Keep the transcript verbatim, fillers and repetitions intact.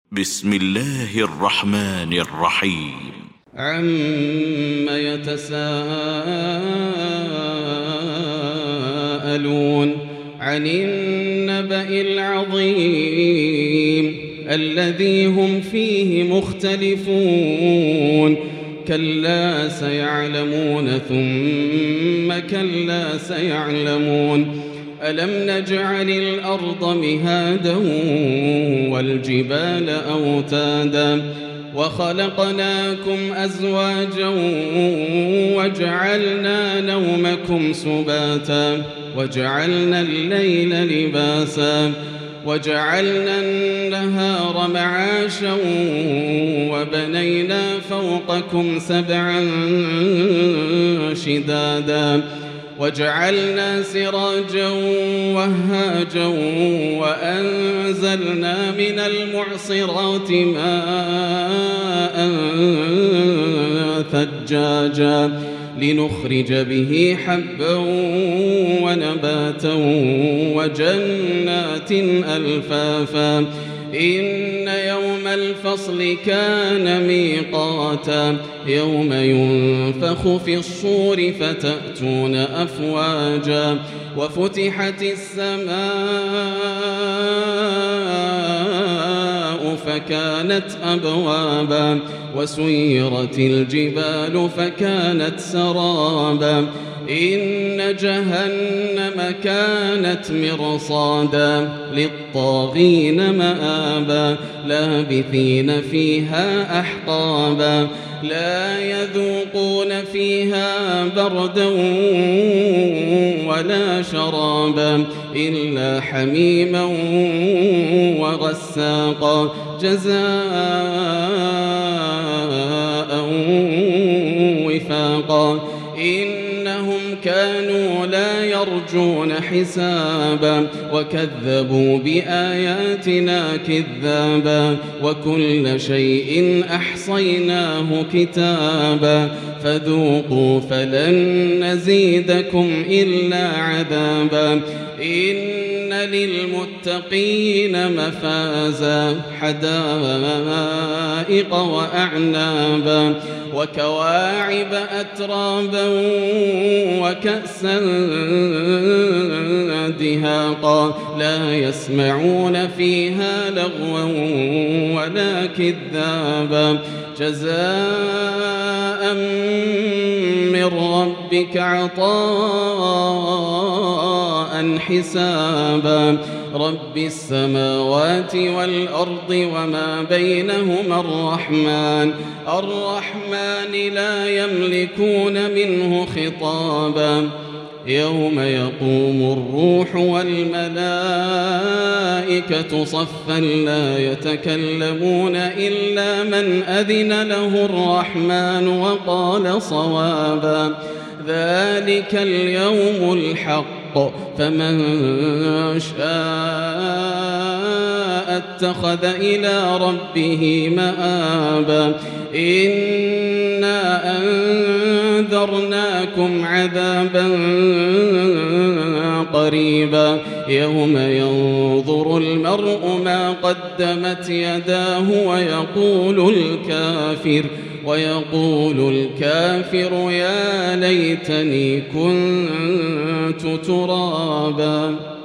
بسم الله الرحمن الرحيم. عم يتساءلون عن النبأ العظيم الذي هم فيه مختلفون كلا سيعلمون ثم كلا سيعلمون ألم نجعل الأرض مهادا والجبال أوتادا وخلقناكم أزواجا وجعلنا نومكم سباتا وجعلنا الليل لباسا وجعلنا النهار معاشا وبنينا فوقكم سبعا شدادا وجعلنا سراجا وهاجا وأنزلنا من المعصرات ماء ثجاجا لنخرج به حبا ونباتا وجنات ألفافا إن يوم الفصل كان ميقاتا يوم ينفخ في الصور فتأتون أفواجا وفتحت السماء فكانت أبوابا وسيرت الجبال فكانت سرابا إن جهنم كانت مرصادا للطاغين مآبا لابثين فيها أحقابا لا يذوقون فيها بردا ولا شرابا إلا حميما وغساقا جزاء وفاقا إنهم كانوا لا يرجون حسابا وكذبوا بآياتنا كذابا وكل شيء أحصيناه كتابا فذوقوا فلن نزيدكم إلا عذابا إن للمتقين مفازا حدائق وأعنابا وكواعب أترابا وكأسا دهاقا لا يسمعون فيها لغوا ولا كذابا جزاء من ربك عطاء حسابا رب السماوات والأرض وما بينهما الرحمن الرحمن لا يملكون منه خطابا يوم يقوم الروح والملائكة صفا لا يتكلمون إلا من أذن له الرحمن وقال صوابا ذلك اليوم الحق فمن شاء اتخذ إلى ربه مآبا إنا أنذرناكم عذابا قريبا يوم ينظر المرء ما قدمت يداه ويقول الكافر ويقول الكافر يا ليتني كنت ترابا.